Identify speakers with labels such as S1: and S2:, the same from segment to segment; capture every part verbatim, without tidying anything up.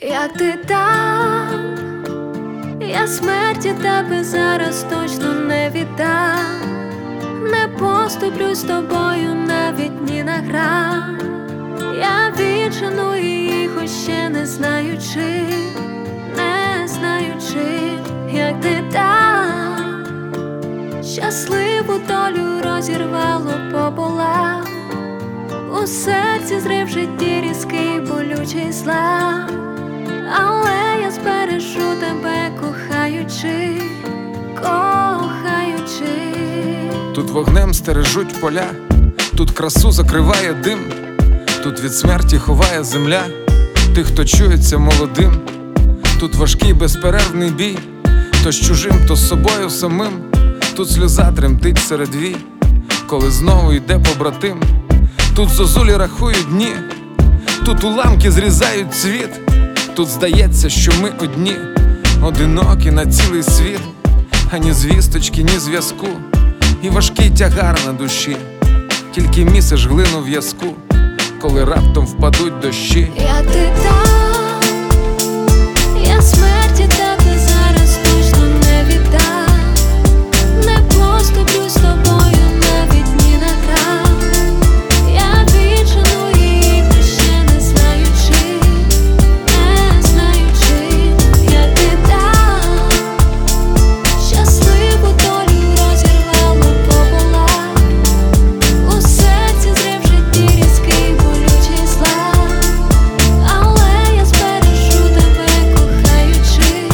S1: Як ти там, я смерті тебе зараз точно не віддам. Не поступлю з тобою навіть ні на грам. Я віджену її, хоч ще не знаючи, не знаючи, як ти там. Щасливу долю розірвало пополам. У серці зрив житті різкий, болючий зла. Але я збережу тебе, кохаючи, кохаючи.
S2: Тут вогнем стережуть поля, тут красу закриває дим, тут від смерті ховає земля тих, хто чується молодим. Тут важкий безперервний бій, то з чужим, то з собою самим. Тут сльоза тремтить серед вій, коли знову йде побратим. Тут зозулі рахують дні, тут уламки зрізають цвіт. Тут здається, що ми одні, одинокі на цілий світ. Ані звісточки, ні зв'язку, і важкий тягар на душі. Тільки місиш глину в в'язку, коли раптом впадуть дощі.
S1: Як ти там, я смерті тебе зараз точно не віддам. Не поступлю з тобою навіть ні на грам. Я віджену її, хоч ще не знаючи, не знаючи, як ти там. Щасливу долю розірвало пополам. У серці зрив житті різкий, болючий зла. Але я збережу тебе, кохаючи,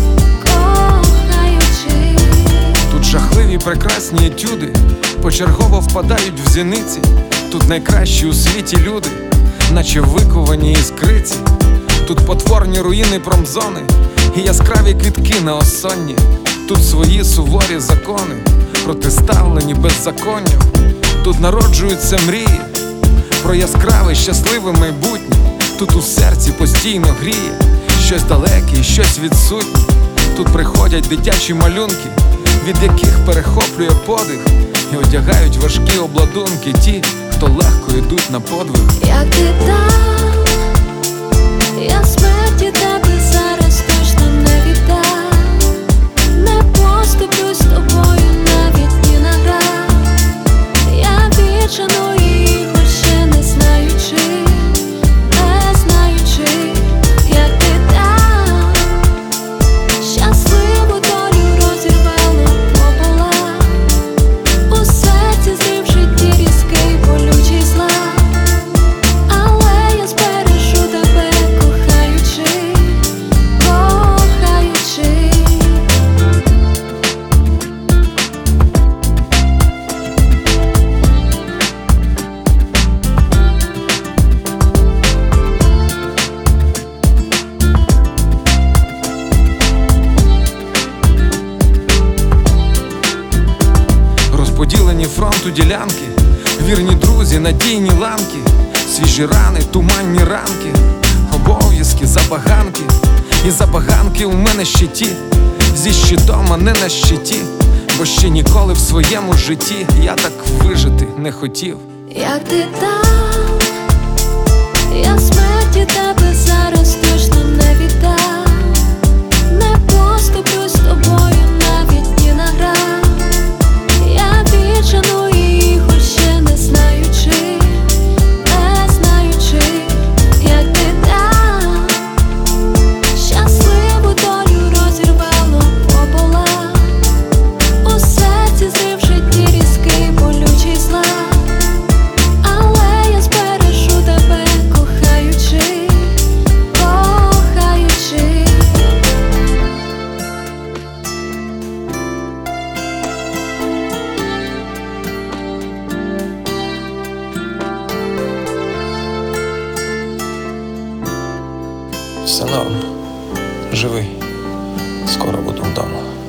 S1: кохаючи.
S2: Тут жахливі прекрасні етюди почергово впадають в зіниці. Тут найкращі у світі люди, наче виковані іскриці. Тут потворні руїни промзони і яскраві квітки на осонні. Тут свої суворі закони, протиставлені беззаконням. Тут народжуються мрії про яскраве, щасливе майбутнє. Тут у серці постійно гріє щось далеке і щось відсутнє. Тут приходять дитячі малюнки, від яких перехоплює подих, і одягають важкі обладунки ті, хто легко йдуть на подвиг.
S1: Як ти там, я смерті тебе зараз точно не віддам. Не поступлю з тобою навіть ні на грам. Я віджену її, хоч ще не знаючи, не знаючи, як ти там. Щасливу долю розірвало пополам. У серці зрив житті різкий, болючий зла. Але я збережу тебе, кохаючи, кохаючи.
S2: Розподілені фронту ділянки, вірні друзі, надійні ланки, свіжі рани, туманні ранки, обов'язки, забаганки. І забаганки у мене ще ті, зі щитом, а не на щиті. Бо ще ніколи в своєму житті я так вижити не хотів.
S1: Як ти там, я смерті тебе зараз точно не віддам. Не поступлю з тобою навіть ні на грам. Я віджену її, хоч ще не знаючи, не знаючи, як ти там. Щасливу долю розірвало пополам. У серці зрив житті різкий, болючий зла. Але я збережу тебе, кохаючи, кохаючи.
S3: Все норм, живий, скоро буду вдома.